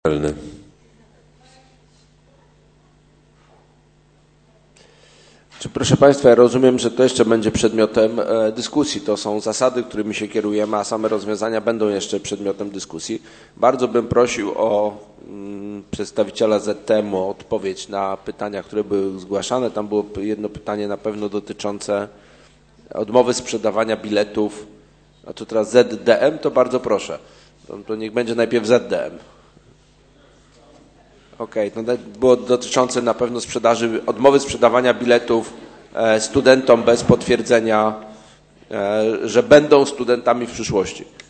Proszę Państwa, ja rozumiem, że to jeszcze będzie przedmiotem dyskusji. To są zasady, którymi się kierujemy, a same rozwiązania będą jeszcze przedmiotem dyskusji. Bardzo bym prosił o przedstawiciela ZTM o odpowiedź na pytania, które były zgłaszane. Tam było jedno pytanie na pewno dotyczące odmowy sprzedawania biletów. A tu teraz ZDM, to bardzo proszę. To niech będzie najpierw ZDM. Okej, to było dotyczące na pewno odmowy sprzedawania biletów studentom bez potwierdzenia, że będą studentami w przyszłości.